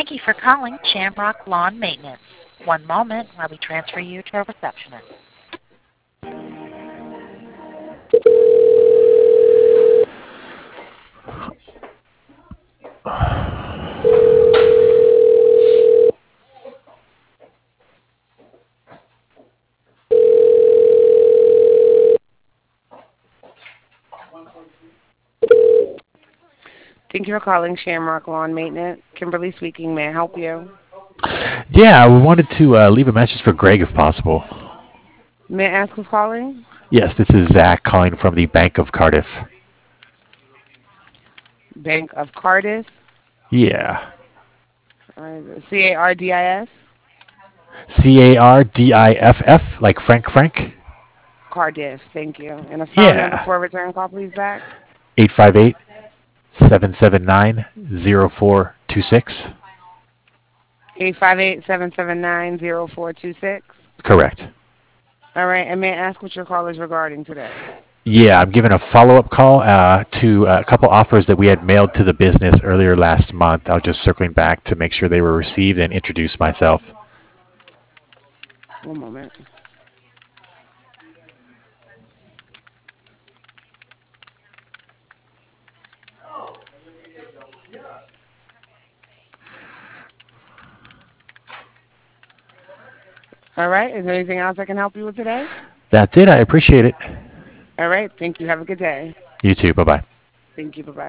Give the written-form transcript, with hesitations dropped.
Thank you for calling Shamrock Lawn Maintenance. One moment while we transfer you to a receptionist. Thank you for calling Shamrock Lawn Maintenance. Kimberly speaking. May I help you? Yeah, we wanted to leave a message for Greg if possible. May I ask who's calling? Yes, this is Zach calling from the Bank of Cardiff. Bank of Cardiff. Yeah. Cardis. Cardiff, like Frank. Cardiff. Thank you. And a phone number Yeah. for a return call, please, Zach. 858-779-0426. 858-779-0426. Correct. All right. And may I ask what your call is regarding today? Yeah, I'm giving a follow-up call to a couple offers that we had mailed to the business earlier last month. I was just circling back to make sure they were received and introduce myself. One moment. All right. Is there anything else I can help you with today? That's it. I appreciate it. All right. Thank you. Have a good day. You too. Bye-bye. Thank you. Bye-bye.